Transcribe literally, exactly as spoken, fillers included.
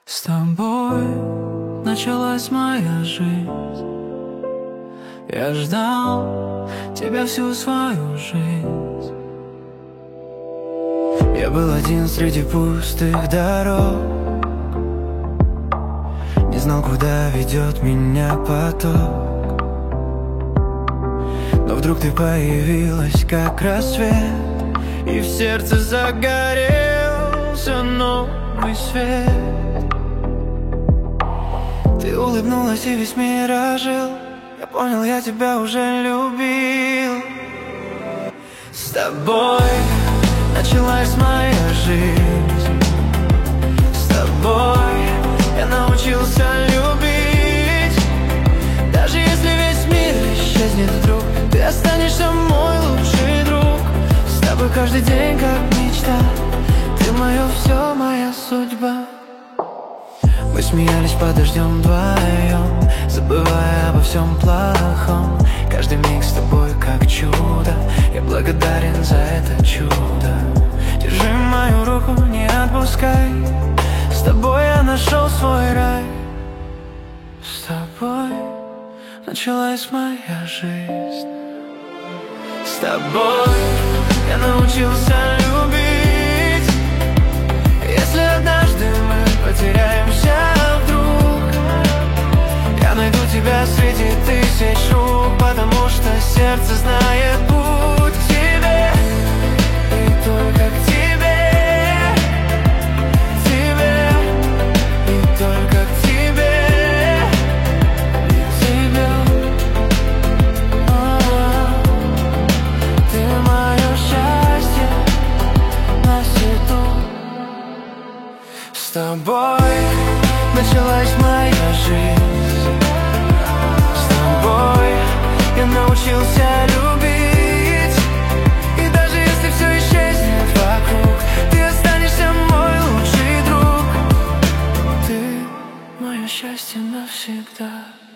С тобой началась моя жизнь. Я ждал тебя всю свою жизнь. Я был один среди пустых дорог, не знал, куда ведет меня поток. Но вдруг ты появилась, как рассвет, и в сердце загорелся новый свет. Ты улыбнулась, и весь мир ожил. Я понял, я тебя уже любил. С тобой началась моя жизнь. С тобой я научился любить. Даже если весь мир исчезнет вдруг, ты останешься мой лучший друг. С тобой каждый день как мечта. Ты мое все, моя судьба. Мы смеялись под дождем вдвоем, забывая обо всем плохом. Каждый миг с тобой как чудо. Я благодарен за это чудо. Держи мою руку, не отпускай. С тобой я нашел свой рай. С тобой началась моя жизнь. С тобой я научился любить. Если однажды мы потеряемся вдруг, я найду тебя среди тысяч рук, потому что сердце знает путь к тебе. И только к тебе, тебе, и только к тебе, и тебе. О, ты мое счастье на свету. С тобой началась моя жизнь. С тобой я научился любить. И даже если все исчезнет вокруг, ты останешься мой лучший друг. Ты мое счастье навсегда.